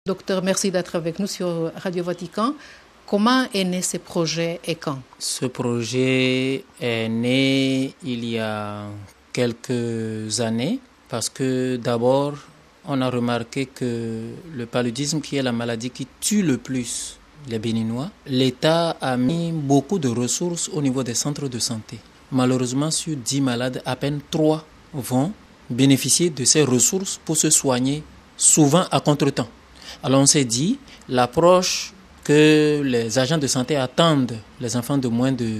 Docteur, merci d'être avec nous sur Radio Vatican. Comment est né ce projet et quand? Ce projet est né il y a quelques années parce que d'abord, on a remarqué que le paludisme, qui est la maladie qui tue le plus les Béninois, l'État a mis beaucoup de ressources au niveau des centres de santé. Malheureusement, sur 10 malades, à peine 3 vont bénéficier de ces ressources pour se soigner, souvent à contretemps. Alors on s'est dit, l'approche que les agents de santé attendent les enfants de moins de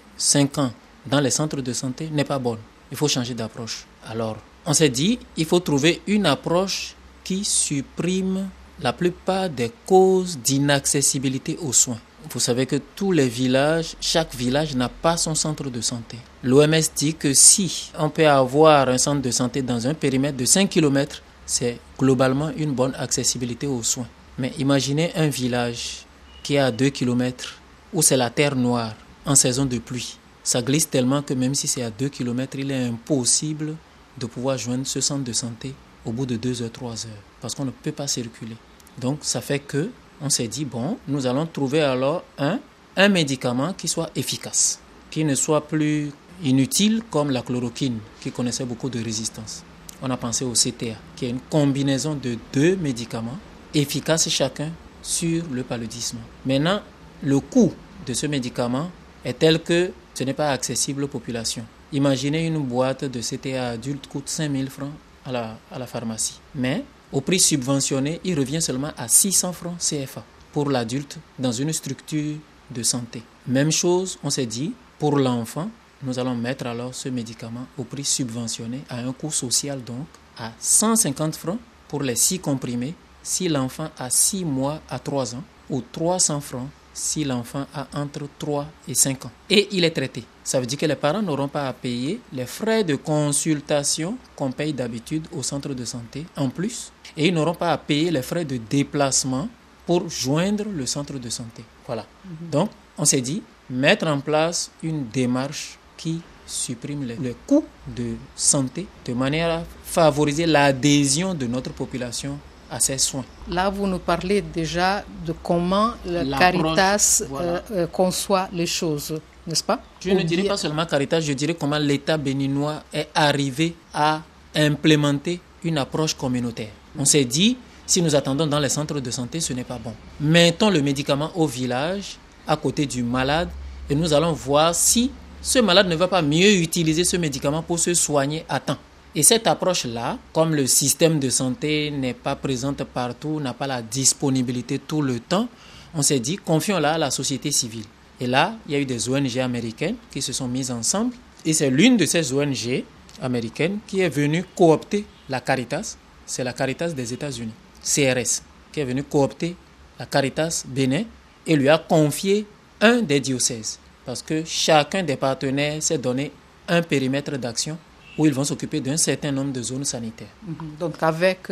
5 ans dans les centres de santé n'est pas bonne. Il faut changer d'approche. Alors on s'est dit, il faut trouver une approche qui supprime la plupart des causes d'inaccessibilité aux soins. Vous savez que tous les villages, chaque village n'a pas son centre de santé. L'OMS dit que si on peut avoir un centre de santé dans un périmètre de 5 km, c'est globalement une bonne accessibilité aux soins. Mais imaginez un village qui est à 2 km où c'est la terre noire en saison de pluie. Ça glisse tellement que même si c'est à 2 km, il est impossible de pouvoir joindre ce centre de santé au bout de 2 heures, 3 heures, parce qu'on ne peut pas circuler. Donc ça fait que on s'est dit, bon, nous allons trouver alors un médicament qui soit efficace, qui ne soit plus inutile comme la chloroquine, qui connaissait beaucoup de résistance. On a pensé au CTA, qui est une combinaison de 2 médicaments efficaces chacun sur le paludisme. Maintenant, le coût de ce médicament est tel que ce n'est pas accessible aux populations. Imaginez une boîte de CTA adulte coûte 5 000 francs à la pharmacie. Mais au prix subventionné, il revient seulement à 600 francs CFA pour l'adulte dans une structure de santé. Même chose, on s'est dit, pour l'enfant, nous allons mettre alors ce médicament au prix subventionné à un coût social donc à 150 francs pour les 6 comprimés si l'enfant a 6 mois à 3 ans ou 300 francs si l'enfant a entre 3 et 5 ans. Et il est traité. Ça veut dire que les parents n'auront pas à payer les frais de consultation qu'on paye d'habitude au centre de santé en plus. Et ils n'auront pas à payer les frais de déplacement pour joindre le centre de santé. Voilà. Donc, on s'est dit, mettre en place une démarche qui supprime les coûts de santé de manière à favoriser l'adhésion de notre population à ces soins. Là, vous nous parlez déjà de comment la Caritas conçoit les choses, n'est-ce pas? Je ne dirais pas seulement Caritas, je dirais comment l'État béninois est arrivé à implémenter une approche communautaire. On s'est dit, si nous attendons dans les centres de santé, ce n'est pas bon. Mettons le médicament au village, à côté du malade, et nous allons voir si ce malade ne va pas mieux utiliser ce médicament pour se soigner à temps. Et cette approche-là, comme le système de santé n'est pas présent partout, n'a pas la disponibilité tout le temps, on s'est dit, confions-la à la société civile. Et là, il y a eu des ONG américaines qui se sont mises ensemble. Et c'est l'une de ces ONG américaines qui est venue coopter la Caritas. C'est la Caritas des États-Unis, CRS, qui est venue coopter la Caritas Bénin et lui a confié un des diocèses. Parce que chacun des partenaires s'est donné un périmètre d'action où ils vont s'occuper d'un certain nombre de zones sanitaires. Donc avec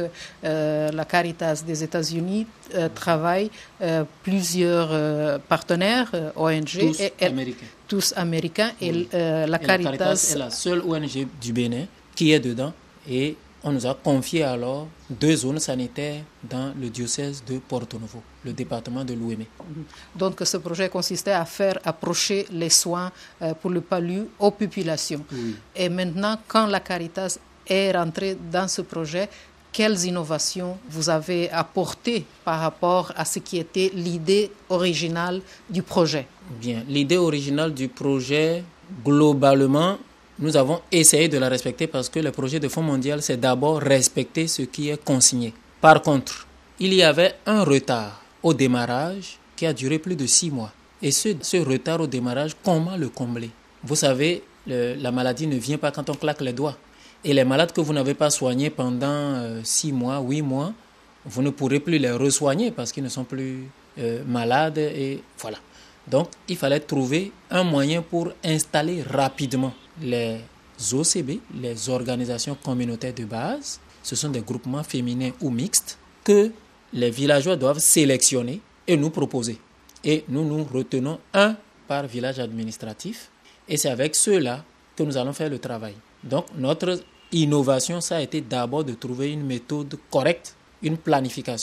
la Caritas des États-Unis travaillent plusieurs partenaires, ONG, tous américains. Oui. Et la Caritas est la seule ONG du Bénin qui est dedans. Et on nous a confié alors 2 zones sanitaires dans le diocèse de Porto Novo, le département de l'Ouémé. Donc ce projet consistait à faire approcher les soins pour le palu aux populations. Oui. Et maintenant, quand la Caritas est rentrée dans ce projet, quelles innovations vous avez apportées par rapport à ce qui était l'idée originale du projet? Bien, l'idée originale du projet, globalement, nous avons essayé de la respecter parce que le projet de Fonds mondial, c'est d'abord respecter ce qui est consigné. Par contre, il y avait un retard au démarrage qui a duré plus de 6 mois. Et ce retard au démarrage, comment le combler? Vous savez, la maladie ne vient pas quand on claque les doigts. Et les malades que vous n'avez pas soignés pendant 6 mois, 8 mois, vous ne pourrez plus les resoigner parce qu'ils ne sont plus malades. Et voilà. Donc, il fallait trouver un moyen pour installer rapidement les OCB, les organisations communautaires de base. Ce sont des groupements féminins ou mixtes que les villageois doivent sélectionner et nous proposer. Et nous retenons un par village administratif. Et c'est avec ceux-là que nous allons faire le travail. Donc, notre innovation, ça a été d'abord de trouver une méthode correcte, une planification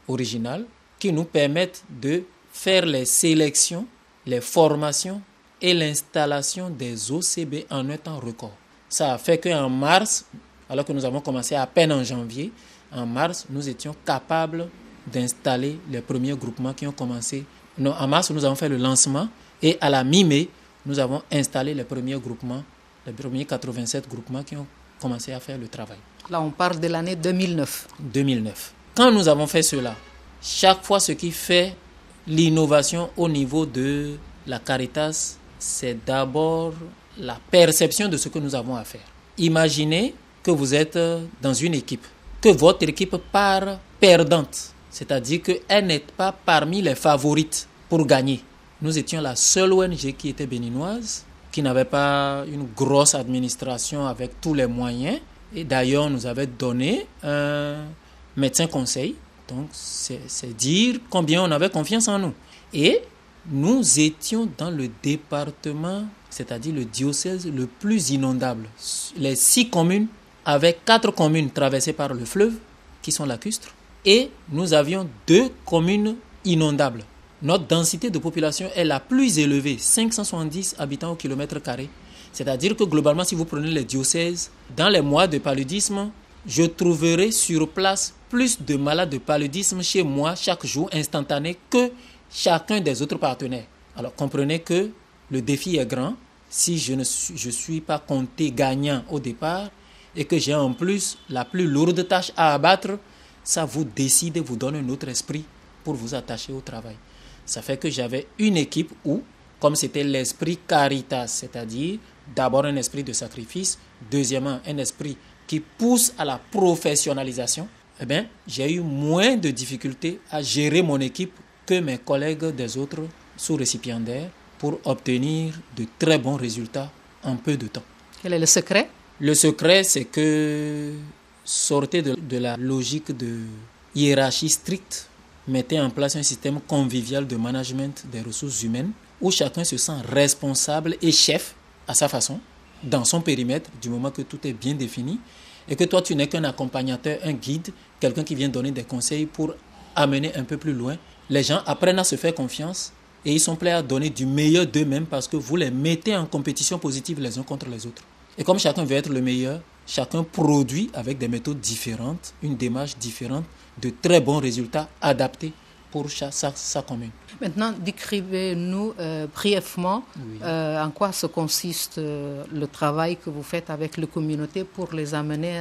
originales qui nous permettent de faire les sélections, les formations et l'installation des OCB en un temps record. Ça a fait qu'en mars, alors que nous avons commencé à peine en janvier, en mars, nous étions capables d'installer les premiers groupements qui ont commencé. Non, en mars, nous avons fait le lancement et à la mi-mai, nous avons installé les premiers groupements, les premiers 87 groupements qui ont commencé à faire le travail. Là, on parle de l'année 2009. 2009. Quand nous avons fait cela, chaque fois ce qui fait l'innovation au niveau de la Caritas, c'est d'abord la perception de ce que nous avons à faire. Imaginez que vous êtes dans une équipe, que votre équipe part perdante, c'est-à-dire qu'elle n'est pas parmi les favorites pour gagner. Nous étions la seule ONG qui était béninoise, qui n'avait pas une grosse administration avec tous les moyens. Et d'ailleurs, nous avait donné un médecin conseil. Donc, c'est dire combien on avait confiance en nous. Et nous étions dans le département, c'est-à-dire le diocèse le plus inondable. Les 6 communes, avec 4 communes traversées par le fleuve, qui sont lacustres, et nous avions 2 communes inondables. Notre densité de population est la plus élevée, 570 habitants au kilomètre carré. C'est-à-dire que globalement, si vous prenez les diocèses, dans les mois de paludisme, je trouverai sur place plus de malades de paludisme chez moi chaque jour instantané que chacun des autres partenaires. Alors comprenez que le défi est grand. Si je suis pas compté gagnant au départ et que j'ai en plus la plus lourde tâche à abattre, ça vous décide, vous donne un autre esprit pour vous attacher au travail. Ça fait que j'avais une équipe où, comme c'était l'esprit Caritas, c'est-à-dire d'abord un esprit de sacrifice, deuxièmement un esprit qui pousse à la professionnalisation, eh bien, j'ai eu moins de difficultés à gérer mon équipe que mes collègues des autres sous-récipiendaires pour obtenir de très bons résultats en peu de temps. Quel est le secret? Le secret, c'est que sortez de la logique de hiérarchie stricte, mettez en place un système convivial de management des ressources humaines où chacun se sent responsable et chef à sa façon, dans son périmètre, du moment que tout est bien défini, et que toi, tu n'es qu'un accompagnateur, un guide, quelqu'un qui vient donner des conseils pour amener un peu plus loin. Les gens apprennent à se faire confiance et ils sont prêts à donner du meilleur d'eux-mêmes parce que vous les mettez en compétition positive les uns contre les autres. Et comme chacun veut être le meilleur, chacun produit avec des méthodes différentes, une démarche différente, de très bons résultats adaptés pour sa commune. Maintenant, décrivez-nous brièvement en quoi se consiste le travail que vous faites avec les communautés pour les amener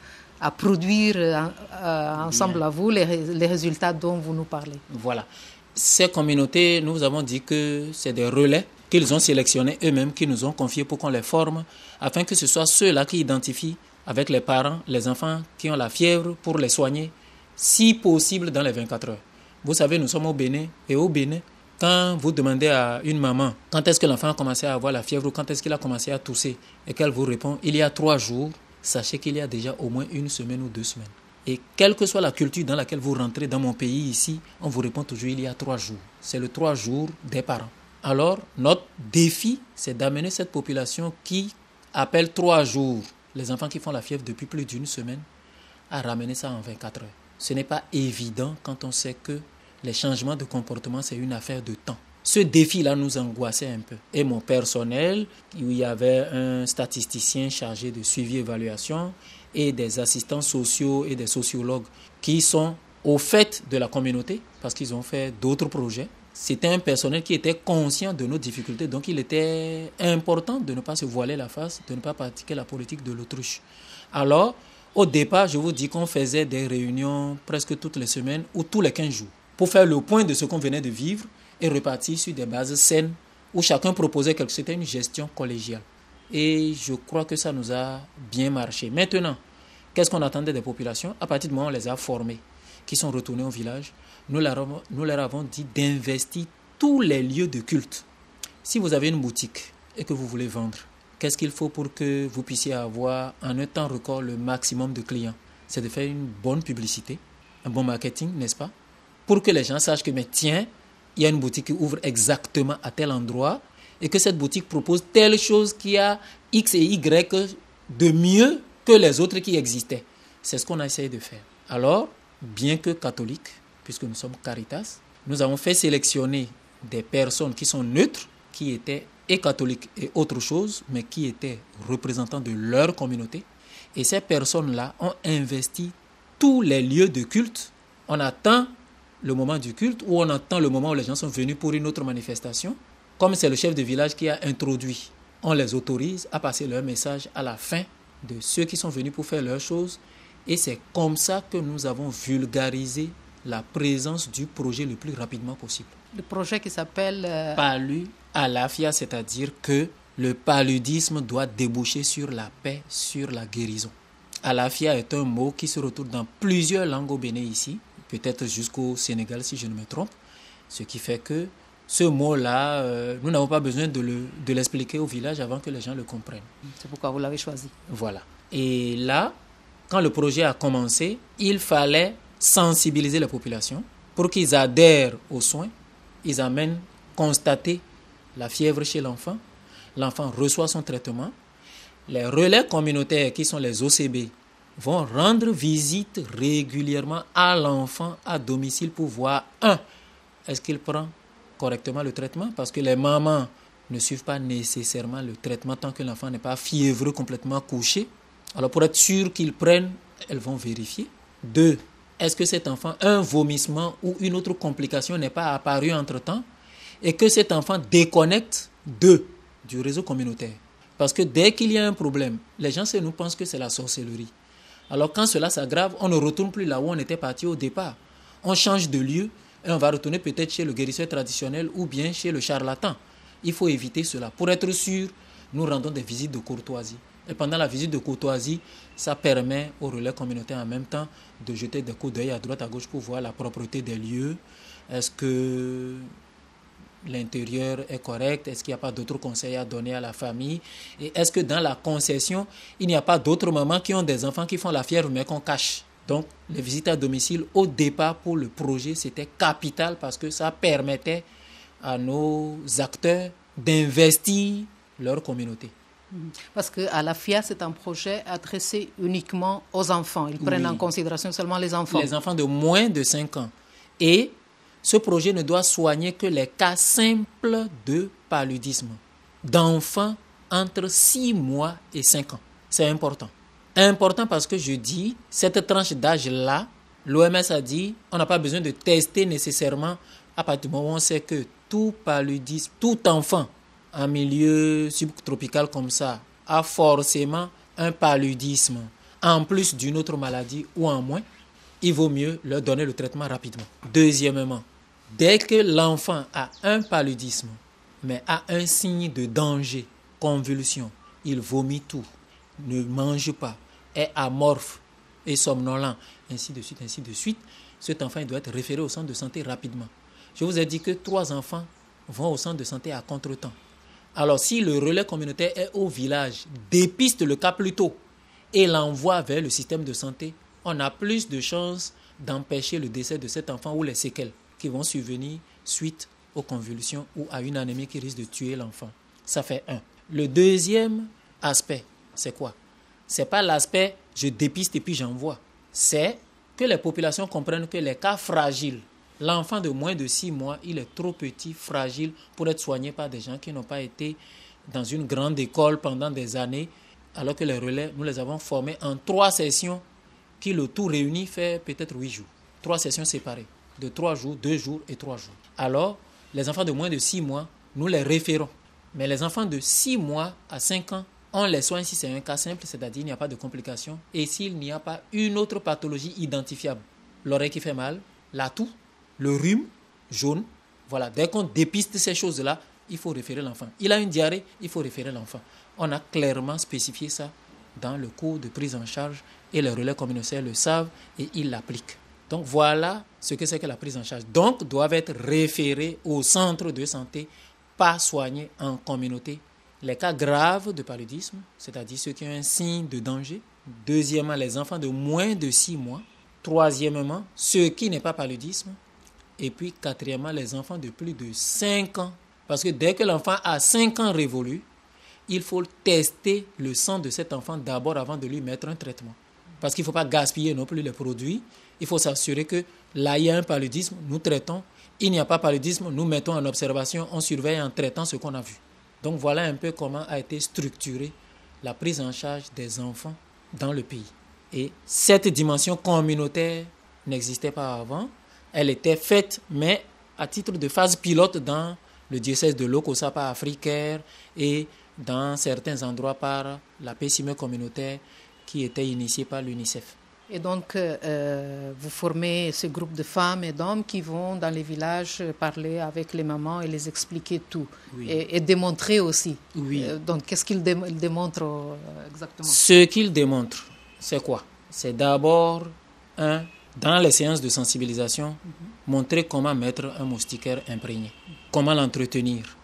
à produire ensemble à vous les résultats dont vous nous parlez. Voilà. Ces communautés, nous avons dit que c'est des relais qu'ils ont sélectionnés eux-mêmes, qu'ils nous ont confiés pour qu'on les forme, afin que ce soit ceux-là qui identifient avec les parents, les enfants qui ont la fièvre pour les soigner, si possible dans les 24 heures. Vous savez, nous sommes au Bénin, et au Bénin, quand vous demandez à une maman quand est-ce que l'enfant a commencé à avoir la fièvre ou quand est-ce qu'il a commencé à tousser, et qu'elle vous répond il y a 3 jours, sachez qu'il y a déjà au moins 1 semaine ou 2 semaines. Et quelle que soit la culture dans laquelle vous rentrez dans mon pays ici, on vous répond toujours il y a 3 jours. C'est le 3 jours des parents. Alors, notre défi, c'est d'amener cette population qui appelle 3 jours les enfants qui font la fièvre depuis plus d'1 semaine à ramener ça en 24 heures. Ce n'est pas évident quand on sait que les changements de comportement, c'est une affaire de temps. Ce défi-là nous angoissait un peu. Et mon personnel, où il y avait un statisticien chargé de suivi et évaluation et des assistants sociaux et des sociologues qui sont au fait de la communauté parce qu'ils ont fait d'autres projets. C'était un personnel qui était conscient de nos difficultés. Donc, il était important de ne pas se voiler la face, de ne pas pratiquer la politique de l'autruche. Alors, au départ, je vous dis qu'on faisait des réunions presque toutes les semaines ou tous les 15 jours pour faire le point de ce qu'on venait de vivre et repartir sur des bases saines où chacun proposait quelque chose. C'était une gestion collégiale. Et je crois que ça nous a bien marché. Maintenant, qu'est-ce qu'on attendait des populations? À partir du moment où on les a formés, qui sont retournés au village, nous leur avons dit d'investir tous les lieux de culte. Si vous avez une boutique et que vous voulez vendre, qu'est-ce qu'il faut pour que vous puissiez avoir en un temps record le maximum de clients? C'est de faire une bonne publicité, un bon marketing, n'est-ce pas? Pour que les gens sachent que, mais tiens, il y a une boutique qui ouvre exactement à tel endroit et que cette boutique propose telle chose qui a X et Y de mieux que les autres qui existaient. C'est ce qu'on a essayé de faire. Alors, bien que catholique, puisque nous sommes Caritas, nous avons fait sélectionner des personnes qui sont neutres, qui étaient et catholiques et autre chose, mais qui étaient représentants de leur communauté. Et ces personnes-là ont investi tous les lieux de culte. On attend le moment du culte ou on attend le moment où les gens sont venus pour une autre manifestation. Comme c'est le chef de village qui a introduit, on les autorise à passer leur message à la fin de ceux qui sont venus pour faire leurs choses. Et c'est comme ça que nous avons vulgarisé la présence du projet le plus rapidement possible. Le projet qui s'appelle Palu Alafia, c'est-à-dire que le paludisme doit déboucher sur la paix, sur la guérison. Alafia est un mot qui se retrouve dans plusieurs langues au Bénin ici, peut-être jusqu'au Sénégal si je ne me trompe, ce qui fait que ce mot-là, nous n'avons pas besoin de l'expliquer au village avant que les gens le comprennent. C'est pourquoi vous l'avez choisi. Voilà. Et là, quand le projet a commencé, il fallait sensibiliser la population pour qu'ils adhèrent aux soins. Ils amènent constater la fièvre chez l'enfant. L'enfant reçoit son traitement. Les relais communautaires, qui sont les OCB, vont rendre visite régulièrement à l'enfant à domicile pour voir, est-ce qu'il prend correctement le traitement? Parce que les mamans ne suivent pas nécessairement le traitement tant que l'enfant n'est pas fiévreux, complètement couché. Alors pour être sûr qu'ils prennent, elles vont vérifier. 2, est-ce que cet enfant, un vomissement ou une autre complication n'est pas apparue entre-temps et que cet enfant déconnecte du réseau communautaire? Parce que dès qu'il y a un problème, les gens chez nous pensent que c'est la sorcellerie. Alors quand cela s'aggrave, on ne retourne plus là où on était parti au départ. On change de lieu et on va retourner peut-être chez le guérisseur traditionnel ou bien chez le charlatan. Il faut éviter cela. Pour être sûr, nous rendons des visites de courtoisie. Et pendant la visite de courtoisie, ça permet aux relais communautaires en même temps de jeter des coups d'œil à droite, à gauche pour voir la propreté des lieux. Est-ce que l'intérieur est correct? Est-ce qu'il n'y a pas d'autres conseils à donner à la famille? Et est-ce que dans la concession, il n'y a pas d'autres mamans qui ont des enfants qui font la fièvre mais qu'on cache? Donc, les visites à domicile, au départ, pour le projet, c'était capital parce que ça permettait à nos acteurs d'investir leur communauté. Parce qu'à la FIA, c'est un projet adressé uniquement aux enfants. Ils prennent en considération seulement les enfants. Les enfants de moins de 5 ans. Et ce projet ne doit soigner que les cas simples de paludisme d'enfants entre 6 mois et 5 ans. C'est important. Important parce que je dis, cette tranche d'âge-là, l'OMS a dit, on n'a pas besoin de tester nécessairement à partir du moment où on sait que tout paludisme, tout enfant en milieu subtropical comme ça a forcément un paludisme en plus d'une autre maladie ou en moins, il vaut mieux leur donner le traitement rapidement. Deuxièmement, dès que l'enfant a un paludisme, mais a un signe de danger, convulsion, il vomit tout, ne mange pas, est amorphe et somnolent, ainsi de suite, cet enfant il doit être référé au centre de santé rapidement. Je vous ai dit que 3 enfants vont au centre de santé à contre-temps. Alors, si le relais communautaire est au village, dépiste le cas plus tôt et l'envoie vers le système de santé, on a plus de chances d'empêcher le décès de cet enfant ou les séquelles qui vont survenir suite aux convulsions ou à une anémie qui risque de tuer l'enfant. Ça fait 1. Le deuxième aspect, c'est quoi? Ce n'est pas l'aspect « je dépiste et puis j'envoie ». C'est que les populations comprennent que les cas fragiles, l'enfant de moins de 6 mois, il est trop petit, fragile pour être soigné par des gens qui n'ont pas été dans une grande école pendant des années, alors que les relais, nous les avons formés en 3 sessions qui le tout réuni fait peut-être 8 jours. 3 sessions séparées, de 3 jours, 2 jours et 3 jours. Alors, les enfants de moins de 6 mois, nous les référons. Mais les enfants de 6 mois à 5 ans, on les soigne si c'est un cas simple, c'est-à-dire il n'y a pas de complications et s'il n'y a pas une autre pathologie identifiable. L'oreille qui fait mal, la toux, le rhume jaune, voilà. Dès qu'on dépiste ces choses-là, il faut référer l'enfant. Il a une diarrhée, il faut référer l'enfant. On a clairement spécifié ça dans le cours de prise en charge et les relais communautaires le savent et ils l'appliquent. Donc voilà ce que c'est que la prise en charge. Donc doivent être référés au centre de santé, pas soignés en communauté. Les cas graves de paludisme, c'est-à-dire ceux qui ont un signe de danger. Deuxièmement, les enfants de moins de 6 mois. Troisièmement, ceux qui n'ont pas paludisme. Et puis, quatrièmement, les enfants de plus de 5 ans. Parce que dès que l'enfant a 5 ans révolus, il faut tester le sang de cet enfant d'abord avant de lui mettre un traitement. Parce qu'il ne faut pas gaspiller non plus les produits. Il faut s'assurer que Là, il y a un paludisme, nous traitons. Il n'y a pas paludisme, nous mettons en observation, on surveille en traitant ce qu'on a vu. Donc voilà un peu comment a été structurée la prise en charge des enfants dans le pays. Et cette dimension communautaire n'existait pas avant. Elle était faite, mais à titre de phase pilote dans le diocèse de Lokossa par Africaire et dans certains endroits par la PCME communautaire qui était initiée par l'UNICEF. Et donc, vous formez ce groupe de femmes et d'hommes qui vont dans les villages parler avec les mamans et les expliquer tout. Oui. Et démontrer aussi. Oui. Donc, qu'est-ce qu'ils démontrent exactement? Ce qu'ils démontrent, c'est quoi? C'est d'abord, dans les séances de sensibilisation, montrer comment mettre un moustiquaire imprégné, comment l'entretenir,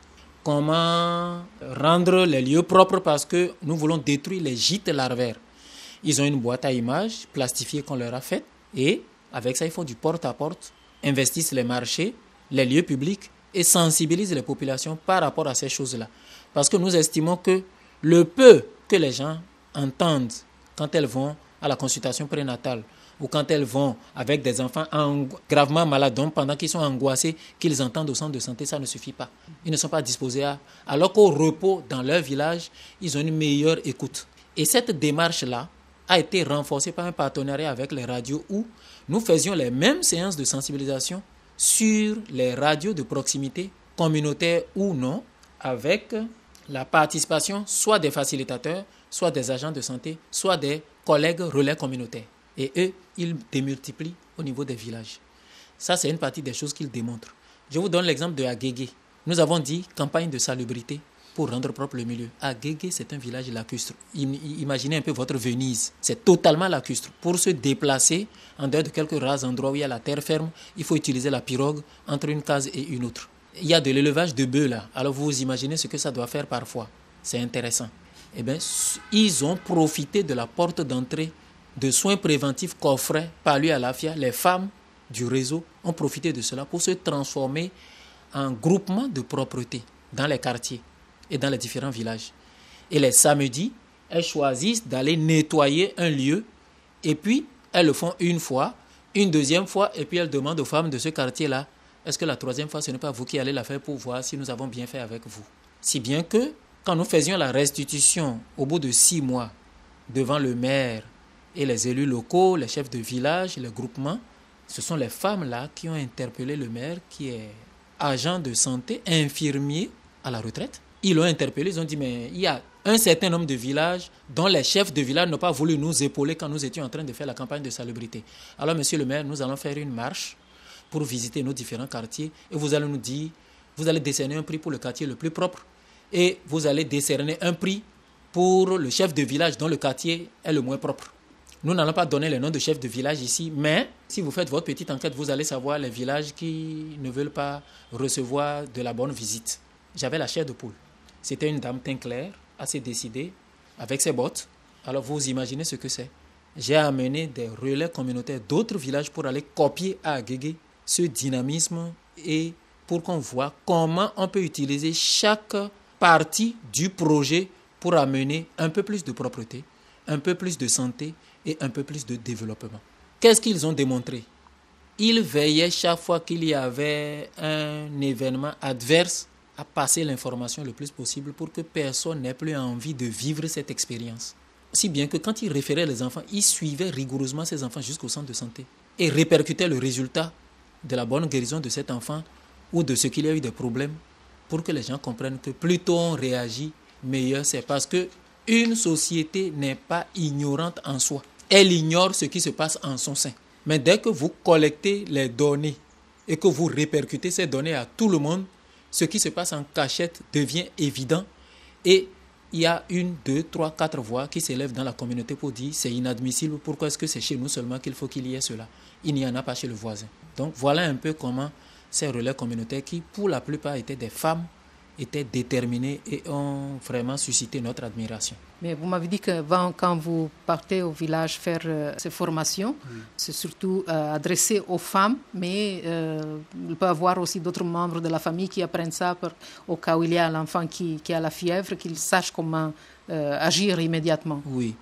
comment rendre les lieux propres parce que nous voulons détruire les gîtes larvaires. Ils ont une boîte à images plastifiée qu'on leur a faite et avec ça, ils font du porte-à-porte, investissent les marchés, les lieux publics et sensibilisent les populations par rapport à ces choses-là. Parce que nous estimons que le peu que les gens entendent quand elles vont à la consultation prénatale ou quand elles vont avec des enfants gravement malades, donc pendant qu'ils sont angoissés, qu'ils entendent au centre de santé, ça ne suffit pas. Ils ne sont pas disposés à... Alors qu'au repos, dans leur village, ils ont une meilleure écoute. Et cette démarche-là a été renforcée par un partenariat avec les radios où nous faisions les mêmes séances de sensibilisation sur les radios de proximité, communautaires ou non, avec la participation soit des facilitateurs, soit des agents de santé, soit des collègues relais communautaires. Et eux, ils démultiplient au niveau des villages. Ça, c'est une partie des choses qu'ils démontrent. Je vous donne l'exemple de Agégué. Nous avons dit campagne de salubrité pour rendre propre le milieu. Agégué, c'est un village lacustre. Imaginez un peu votre Venise. C'est totalement lacustre. Pour se déplacer, en dehors de quelques rares endroits où il y a la terre ferme, il faut utiliser la pirogue entre une case et une autre. Il y a de l'élevage de bœufs là. Alors vous imaginez ce que ça doit faire parfois. C'est intéressant. Eh bien, ils ont profité de la porte d'entrée de soins préventifs qu'offrait Palu Alafia. Les femmes du réseau ont profité de cela pour se transformer en groupement de propreté dans les quartiers et dans les différents villages. Et les samedis, elles choisissent d'aller nettoyer un lieu et puis elles le font une fois, une deuxième fois et puis elles demandent aux femmes de ce quartier-là, est-ce que la troisième fois, ce n'est pas vous qui allez la faire pour voir si nous avons bien fait avec vous? Si bien que quand nous faisions la restitution au bout de 6 mois devant le maire et les élus locaux, les chefs de village, les groupements, ce sont les femmes-là qui ont interpellé le maire qui est agent de santé, infirmier à la retraite. Ils l'ont interpellé, ils ont dit mais il y a un certain nombre de villages dont les chefs de village n'ont pas voulu nous épauler quand nous étions en train de faire la campagne de salubrité. Alors monsieur le maire, nous allons faire une marche pour visiter nos différents quartiers et vous allez nous dire, vous allez décerner un prix pour le quartier le plus propre et vous allez décerner un prix pour le chef de village dont le quartier est le moins propre. Nous n'allons pas donner les noms de chefs de village ici, mais si vous faites votre petite enquête, vous allez savoir les villages qui ne veulent pas recevoir de la bonne visite. J'avais la chair de poule. C'était une dame teint clair, assez décidée, avec ses bottes. Alors vous imaginez ce que c'est. J'ai amené des relais communautaires d'autres villages pour aller copier à Agégué ce dynamisme et pour qu'on voit comment on peut utiliser chaque partie du projet pour amener un peu plus de propreté, un peu plus de santé et un peu plus de développement. Qu'est-ce qu'ils ont démontré? Ils veillaient chaque fois qu'il y avait un événement adverse à passer l'information le plus possible pour que personne n'ait plus envie de vivre cette expérience. Si bien que quand ils référaient les enfants, ils suivaient rigoureusement ces enfants jusqu'au centre de santé et répercutaient le résultat de la bonne guérison de cet enfant ou de ce qu'il y a eu des problèmes pour que les gens comprennent que plus tôt on réagit, meilleur c'est. Parce qu'une société n'est pas ignorante en soi. Elle ignore ce qui se passe en son sein. Mais dès que vous collectez les données et que vous répercutez ces données à tout le monde, ce qui se passe en cachette devient évident et il y a 1, 2, 3, 4 voix qui s'élèvent dans la communauté pour dire c'est inadmissible, pourquoi est-ce que c'est chez nous seulement qu'il faut qu'il y ait cela? Il n'y en a pas chez le voisin. Donc voilà un peu comment ces relais communautaires qui pour la plupart étaient des femmes étaient déterminés et ont vraiment suscité notre admiration. Mais vous m'avez dit que quand vous partez au village faire ces formations, c'est surtout adressé aux femmes, mais il peut y avoir aussi d'autres membres de la famille qui apprennent ça au cas où il y a l'enfant qui a la fièvre, qu'ils sachent comment agir immédiatement. Oui.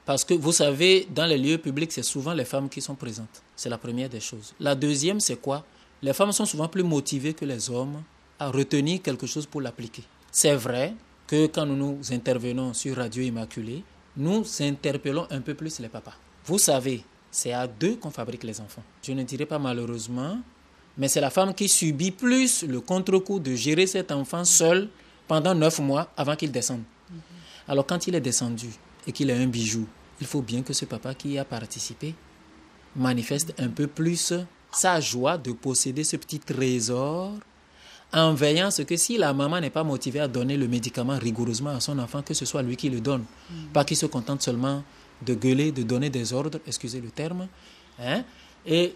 Parce que vous savez, dans les lieux publics, c'est souvent les femmes qui sont présentes. C'est la première des choses. La deuxième, c'est quoi? Les femmes sont souvent plus motivées que les hommes à retenir quelque chose pour l'appliquer. C'est vrai que quand nous intervenons sur Radio Immaculée, nous interpellons un peu plus les papas. Vous savez, c'est à deux qu'on fabrique les enfants. Je ne dirais pas malheureusement, mais c'est la femme qui subit plus le contre-coup de gérer cet enfant seul pendant 9 mois avant qu'il descende. Alors quand il est descendu et qu'il a un bijou, il faut bien que ce papa qui a participé manifeste un peu plus sa joie de posséder ce petit trésor en veillant à ce que si la maman n'est pas motivée à donner le médicament rigoureusement à son enfant, que ce soit lui qui le donne. Pas qu'il se contente seulement de gueuler, de donner des ordres, excusez le terme, et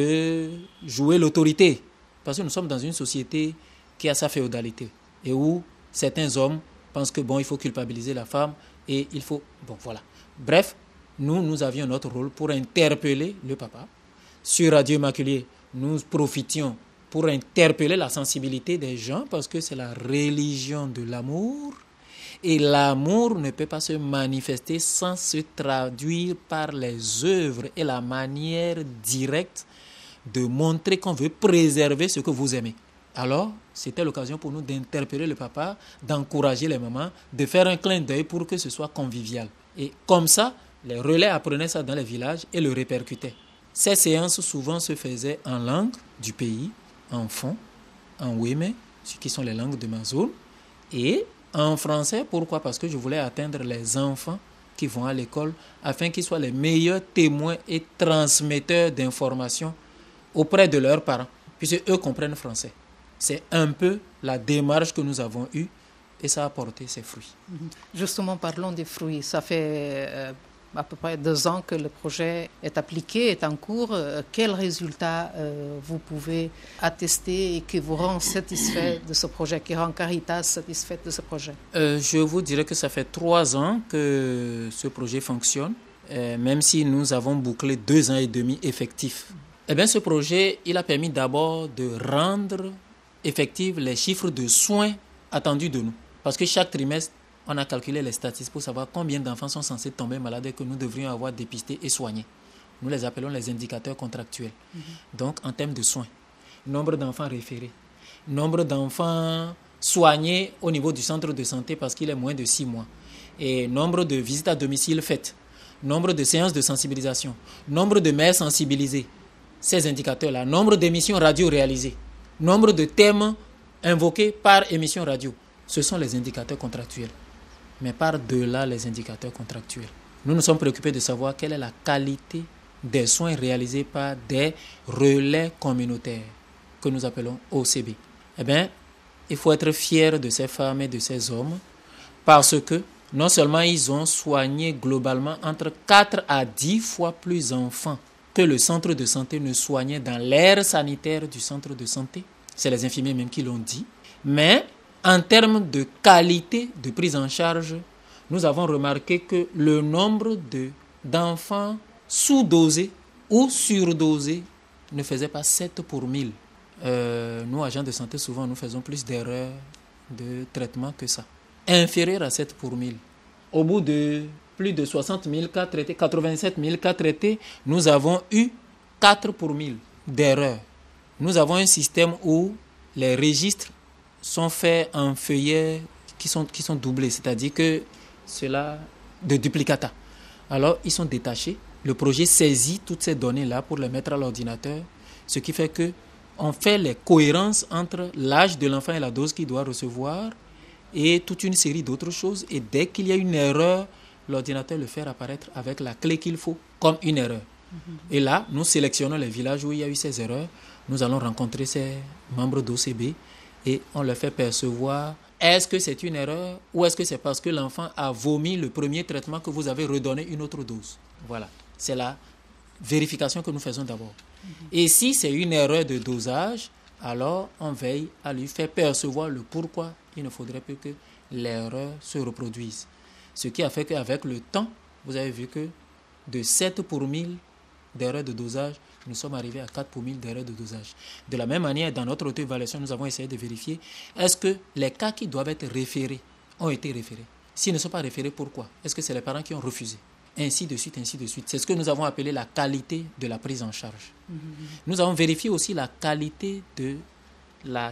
de jouer l'autorité. Parce que nous sommes dans une société qui a sa féodalité et où certains hommes pensent que il faut culpabiliser la femme et il faut... voilà. Bref, nous avions notre rôle pour interpeller le papa. Sur Radio Immaculée, nous profitions pour interpeller la sensibilité des gens parce que c'est la religion de l'amour. Et l'amour ne peut pas se manifester sans se traduire par les œuvres et la manière directe de montrer qu'on veut préserver ce que vous aimez. Alors, c'était l'occasion pour nous d'interpeller le papa, d'encourager les mamans, de faire un clin d'œil pour que ce soit convivial. Et comme ça, les relais apprenaient ça dans les villages et le répercutaient. Ces séances souvent se faisaient en langue du pays, en fon, en wémé, ce qui sont les langues de ma zone, et en français. Pourquoi? Parce que je voulais atteindre les enfants qui vont à l'école afin qu'ils soient les meilleurs témoins et transmetteurs d'informations auprès de leurs parents, puisque eux comprennent français. C'est un peu la démarche que nous avons eue et ça a porté ses fruits. Justement, parlons des fruits. Ça fait à peu près 2 ans que le projet est appliqué, est en cours. Quels résultats vous pouvez attester et qui vous rend satisfait de ce projet, qui rend Caritas satisfaite de ce projet? Je vous dirais que ça fait 3 ans que ce projet fonctionne, même si nous avons bouclé 2 ans et demi effectifs. Eh bien, ce projet, il a permis d'abord de rendre effectifs les chiffres de soins attendus de nous. Parce que chaque trimestre, on a calculé les statistiques pour savoir combien d'enfants sont censés tomber malades et que nous devrions avoir dépistés et soignés. Nous les appelons les indicateurs contractuels. Donc, en termes de soins, nombre d'enfants référés, nombre d'enfants soignés au niveau du centre de santé parce qu'il est moins de 6 mois, et nombre de visites à domicile faites, nombre de séances de sensibilisation, nombre de mères sensibilisées. Ces indicateurs-là, nombre d'émissions radio réalisées, nombre de thèmes invoqués par émission radio, ce sont les indicateurs contractuels. Mais par-delà les indicateurs contractuels, nous nous sommes préoccupés de savoir quelle est la qualité des soins réalisés par des relais communautaires que nous appelons OCB. Eh bien, il faut être fier de ces femmes et de ces hommes parce que non seulement ils ont soigné globalement entre 4 à 10 fois plus d'enfants que le centre de santé ne soignait dans l'ère sanitaire du centre de santé. C'est les infirmiers même qui l'ont dit. Mais en termes de qualité de prise en charge, nous avons remarqué que le nombre d'enfants sous-dosés ou surdosés ne faisait pas 7 pour 1000. Nous, agents de santé, souvent, nous faisons plus d'erreurs de traitement que ça. Inférieur à 7 pour 1000. Au bout de plus de 60 000 cas traités, 87 000 cas traités, nous avons eu 4 pour 1000 d'erreurs. Nous avons un système où les registres sont faits en feuillets qui sont doublés, c'est-à-dire que cela de duplicata. Alors, ils sont détachés. Le projet saisit toutes ces données-là pour les mettre à l'ordinateur, ce qui fait que on fait les cohérences entre l'âge de l'enfant et la dose qu'il doit recevoir et toute une série d'autres choses. Et dès qu'il y a une erreur, l'ordinateur le fait apparaître avec la clé qu'il faut comme une erreur. Et là, nous sélectionnons les villages où il y a eu ces erreurs. Nous allons rencontrer ces membres d'OCB et on leur fait percevoir est-ce que c'est une erreur ou est-ce que c'est parce que l'enfant a vomi le premier traitement que vous avez redonné une autre dose. Voilà, c'est la vérification que nous faisons d'abord. Et si c'est une erreur de dosage, alors on veille à lui faire percevoir le pourquoi il ne faudrait plus que l'erreur se reproduise. Ce qui a fait qu'avec le temps, vous avez vu que de 7 pour 1000 d'erreurs de dosage, nous sommes arrivés à 4 pour 1000 d'erreurs de dosage. De la même manière, dans notre auto-évaluation, nous avons essayé de vérifier est-ce que les cas qui doivent être référés ont été référés. S'ils ne sont pas référés, pourquoi? Est-ce que c'est les parents qui ont refusé? ainsi de suite, ainsi de suite. C'est ce que nous avons appelé la qualité de la prise en charge. Nous avons vérifié aussi la qualité de la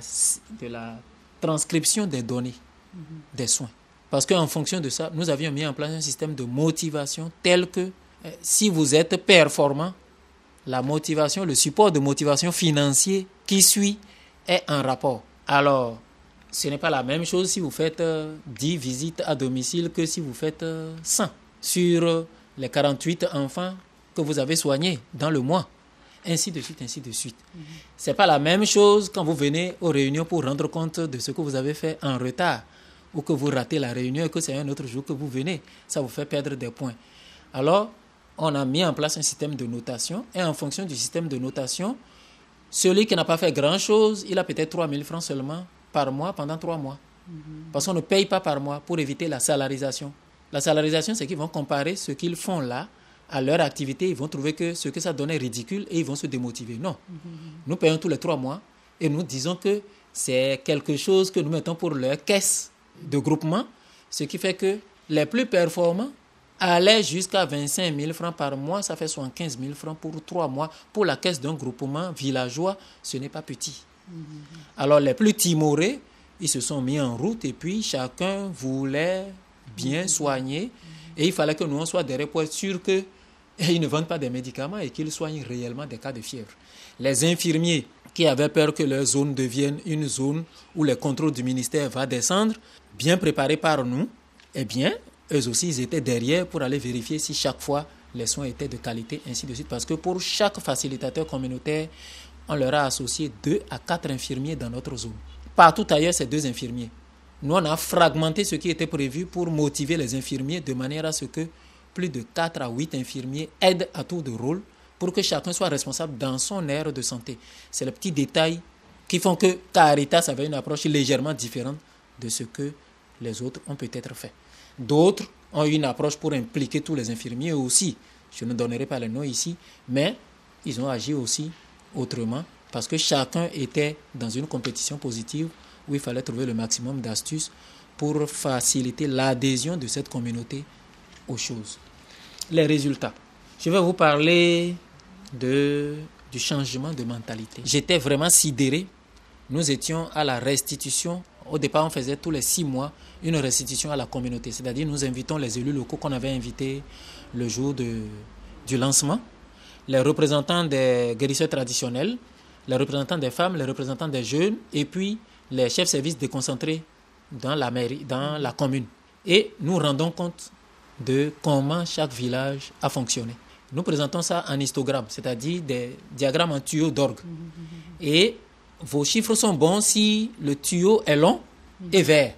transcription des données, des soins. Parce qu'en fonction de ça, nous avions mis en place un système de motivation tel que si vous êtes performant, la motivation, le support de motivation financier qui suit est en rapport. Alors, ce n'est pas la même chose si vous faites 10 visites à domicile que si vous faites 100 sur les 48 enfants que vous avez soignés dans le mois. Ainsi de suite, ainsi de suite. Ce n'est pas la même chose quand vous venez aux réunions pour rendre compte de ce que vous avez fait en retard ou que vous ratez la réunion et que c'est un autre jour que vous venez. Ça vous fait perdre des points. Alors, on a mis en place un système de notation et en fonction du système de notation, celui qui n'a pas fait grand-chose, il a peut-être 3 000 francs seulement par mois pendant 3 mois. Parce qu'on ne paye pas par mois pour éviter la salarisation. La salarisation, c'est qu'ils vont comparer ce qu'ils font là à leur activité. Ils vont trouver que ce que ça donne est ridicule et ils vont se démotiver. Non. Nous payons tous les 3 mois et nous disons que c'est quelque chose que nous mettons pour leur caisse de groupement, ce qui fait que les plus performants allaient jusqu'à 25 000 francs par mois. Ça fait 75 000 francs pour 3 mois. Pour la caisse d'un groupement villageois, ce n'est pas petit. Alors les plus timorés, ils se sont mis en route et puis chacun voulait bien soigner et il fallait que nous on soit derrière pour être sûr qu'ils ne vendent pas des médicaments et qu'ils soignent réellement des cas de fièvre. Les infirmiers qui avaient peur que leur zone devienne une zone où les contrôles du ministère vont descendre, bien préparés par nous, eh bien, eux aussi, ils étaient derrière pour aller vérifier si chaque fois les soins étaient de qualité, ainsi de suite. Parce que pour chaque facilitateur communautaire, on leur a associé 2 à 4 infirmiers dans notre zone. Partout ailleurs, c'est 2 infirmiers. Nous, on a fragmenté ce qui était prévu pour motiver les infirmiers de manière à ce que plus de 4 à 8 infirmiers aident à tour de rôle pour que chacun soit responsable dans son aire de santé. C'est les petits détails qui font que Caritas avait une approche légèrement différente de ce que les autres ont peut-être fait. D'autres ont eu une approche pour impliquer tous les infirmiers aussi. Je ne donnerai pas les noms ici, mais ils ont agi aussi autrement parce que chacun était dans une compétition positive où il fallait trouver le maximum d'astuces pour faciliter l'adhésion de cette communauté aux choses. Les résultats. Je vais vous parler du changement de mentalité. J'étais vraiment sidéré. Nous étions à la restitution. Au départ, on faisait tous les 6 mois une restitution à la communauté. C'est-à-dire, nous invitons les élus locaux qu'on avait invités le jour du lancement, les représentants des guérisseurs traditionnels, les représentants des femmes, les représentants des jeunes, et puis les chefs services déconcentrés dans la mairie, dans la commune. Et nous rendons compte de comment chaque village a fonctionné. Nous présentons ça en histogramme, c'est-à-dire des diagrammes en tuyaux d'orgue. Et vos chiffres sont bons si le tuyau est long et vert.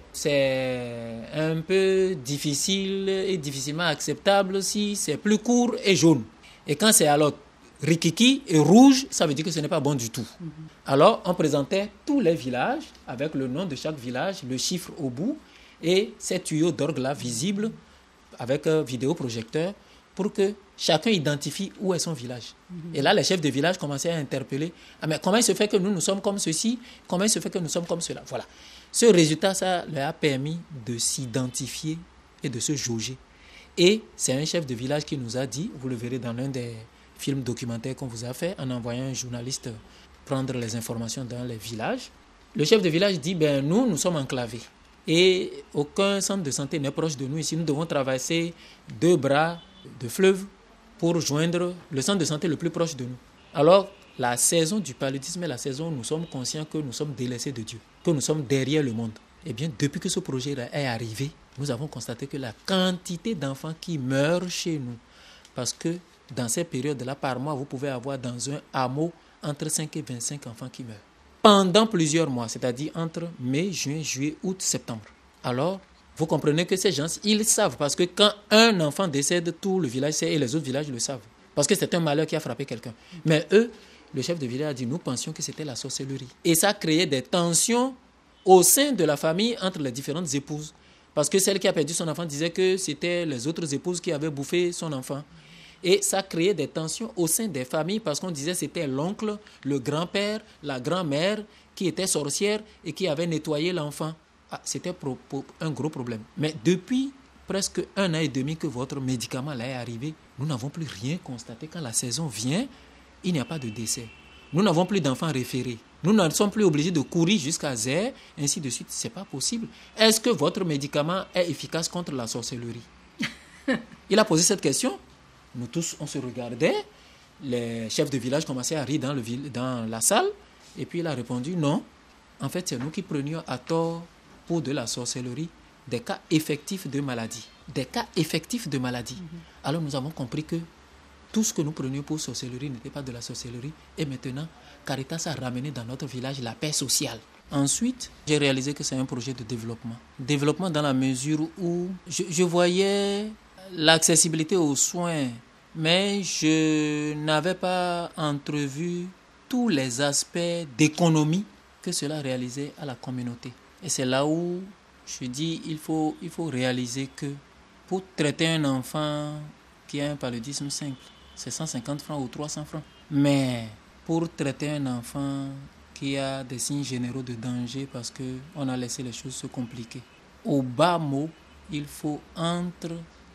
C'est un peu difficile et difficilement acceptable si c'est plus court et jaune. Et quand c'est alors rikiki et rouge, ça veut dire que ce n'est pas bon du tout. Alors, on présentait tous les villages avec le nom de chaque village, le chiffre au bout et ces tuyaux d'orgue-là visibles avec un vidéoprojecteur pour que chacun identifie où est son village. Et là, les chefs de village commençaient à interpeller. Ah, mais comment il se fait que nous sommes comme ceci? Comment il se fait que nous sommes comme cela? Voilà. Ce résultat, ça leur a permis de s'identifier et de se jauger. Et c'est un chef de village qui nous a dit, vous le verrez dans l'un des films documentaires qu'on vous a fait, en envoyant un journaliste prendre les informations dans les villages. Le chef de village dit, nous sommes enclavés. Et aucun centre de santé n'est proche de nous ici. Nous devons traverser 2 bras de fleuve pour joindre le centre de santé le plus proche de nous. Alors, la saison du paludisme est la saison où nous sommes conscients que nous sommes délaissés de Dieu, que nous sommes derrière le monde. Eh bien, depuis que ce projet est arrivé, nous avons constaté que la quantité d'enfants qui meurent chez nous, parce que dans ces périodes-là, par mois, vous pouvez avoir dans un hameau entre 5 et 25 enfants qui meurent. Pendant plusieurs mois, c'est-à-dire entre mai, juin, juillet, août, septembre. Alors, vous comprenez que ces gens, ils savent, parce que quand un enfant décède, tout le village sait et les autres villages le savent. Parce que c'est un malheur qui a frappé quelqu'un. Mais eux, le chef de village a dit, nous pensions que c'était la sorcellerie. Et ça créait des tensions au sein de la famille entre les différentes épouses. Parce que celle qui a perdu son enfant disait que c'était les autres épouses qui avaient bouffé son enfant. Et ça créait des tensions au sein des familles parce qu'on disait que c'était l'oncle, le grand-père, la grand-mère qui était sorcière et qui avait nettoyé l'enfant. Ah, c'était un gros problème. Mais depuis presque 1 an et demi que votre médicament là est arrivé. Nous n'avons plus rien constaté. Quand la saison vient, il n'y a pas de décès. Nous n'avons plus d'enfants référés. Nous ne sommes plus obligés de courir jusqu'à zéro, ainsi de suite. Ce n'est pas possible. Est-ce que votre médicament est efficace contre la sorcellerie? Il a posé cette question. Nous tous, on se regardait. Les chefs de village commençaient à rire dans la salle. Et puis il a répondu non. En fait, c'est nous qui prenions à tort pour de la sorcellerie des cas effectifs de maladie. Des cas effectifs de maladie. Alors nous avons compris que tout ce que nous prenions pour sorcellerie n'était pas de la sorcellerie. Et maintenant, Caritas a ramené dans notre village la paix sociale. Ensuite, j'ai réalisé que c'est un projet de développement. Développement dans la mesure où je voyais l'accessibilité aux soins, mais je n'avais pas entrevu tous les aspects d'économie que cela réalisait à la communauté. Et c'est là où je dis il faut réaliser que pour traiter un enfant qui a un paludisme simple, c'est 150 francs ou 300 francs. Mais pour traiter un enfant qui a des signes généraux de danger parce qu'on a laissé les choses se compliquer, au bas mot, il faut entre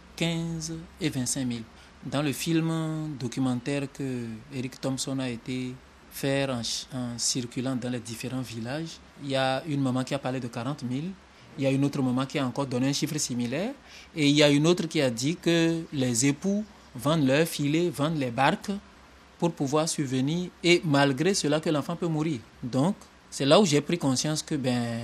15 et 25 000. Dans le film documentaire que Eric Thompson a été faire en circulant dans les différents villages, il y a une maman qui a parlé de 40 000, il y a une autre maman qui a encore donné un chiffre similaire, et il y a une autre qui a dit que les époux vendent leurs filets, vendent les barques pour pouvoir subvenir, et malgré cela que l'enfant peut mourir. Donc, c'est là où j'ai pris conscience que,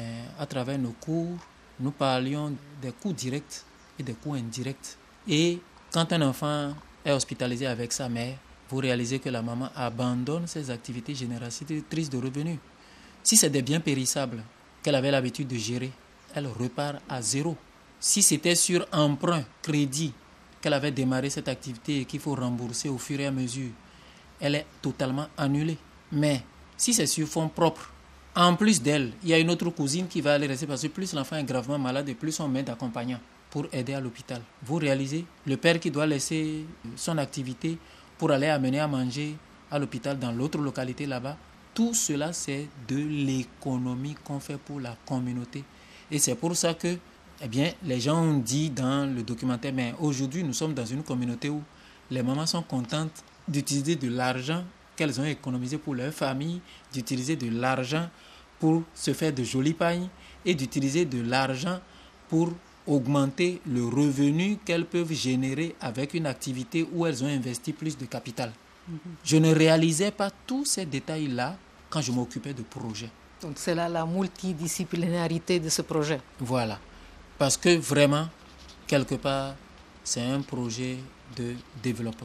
à travers nos cours, nous parlions des coûts directs et des coûts indirects. Et quand un enfant est hospitalisé avec sa mère, vous réalisez que la maman abandonne ses activités génératrices de revenus. Si c'est des biens périssables qu'elle avait l'habitude de gérer, elle repart à zéro. Si c'était sur emprunt, crédit, qu'elle avait démarré cette activité et qu'il faut rembourser au fur et à mesure, elle est totalement annulée. Mais si c'est sur fonds propres, en plus d'elle, il y a une autre cousine qui va aller rester parce que plus l'enfant est gravement malade et plus on met d'accompagnant pour aider à l'hôpital. Vous réalisez, le père qui doit laisser son activité pour aller amener à manger à l'hôpital dans l'autre localité là-bas, tout cela c'est de l'économie qu'on fait pour la communauté. Et c'est pour ça que les gens ont dit dans le documentaire, mais aujourd'hui nous sommes dans une communauté où les mamans sont contentes d'utiliser de l'argent qu'elles ont économisé pour leur famille, d'utiliser de l'argent pour se faire de jolis pagnes et d'utiliser de l'argent pour augmenter le revenu qu'elles peuvent générer avec une activité où elles ont investi plus de capital. Je ne réalisais pas tous ces détails-là quand je m'occupais de projets. Donc c'est là la multidisciplinarité de ce projet. Voilà. Parce que vraiment, quelque part, c'est un projet de développement.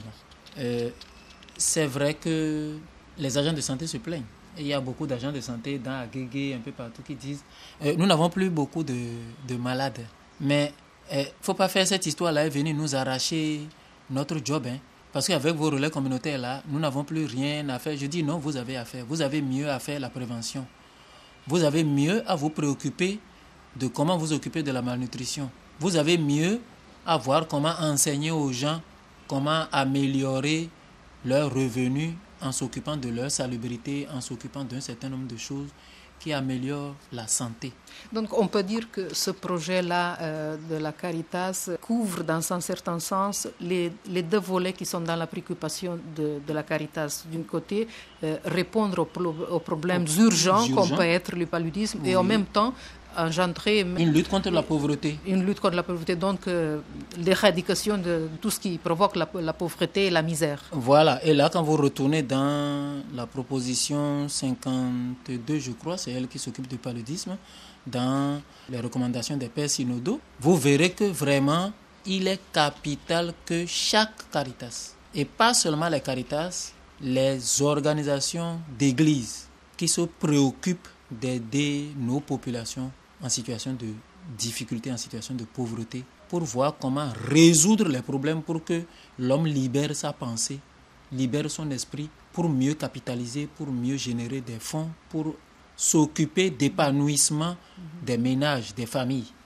C'est vrai que les agents de santé se plaignent. Et il y a beaucoup d'agents de santé dans Agégué, un peu partout, qui disent nous n'avons plus beaucoup de malades. Mais il ne faut pas faire cette histoire-là et venir nous arracher notre job. Parce qu'avec vos relais communautaires-là, nous n'avons plus rien à faire. Je dis non, vous avez à faire. Vous avez mieux à faire la prévention. Vous avez mieux à vous préoccuper de comment vous occuper de la malnutrition. Vous avez mieux à voir comment enseigner aux gens, comment améliorer leurs revenus en s'occupant de leur salubrité, en s'occupant d'un certain nombre de choses qui améliorent la santé. Donc on peut dire que ce projet-là de la Caritas couvre dans un certain sens les deux volets qui sont dans la préoccupation de la Caritas. D'un côté, répondre aux problèmes urgents comme peut être le paludisme et en même temps engendrer une lutte contre la pauvreté. Une lutte contre la pauvreté, donc l'éradication de tout ce qui provoque la pauvreté et la misère. Voilà, et là quand vous retournez dans la proposition 52, je crois, c'est elle qui s'occupe du paludisme, dans les recommandations des pères synodaux, vous verrez que vraiment, il est capital que chaque Caritas, et pas seulement les Caritas, les organisations d'église qui se préoccupent d'aider nos populations en situation de difficulté, en situation de pauvreté, pour voir comment résoudre les problèmes pour que l'homme libère sa pensée, libère son esprit, pour mieux capitaliser, pour mieux générer des fonds, pour s'occuper d'épanouissement des ménages, des familles.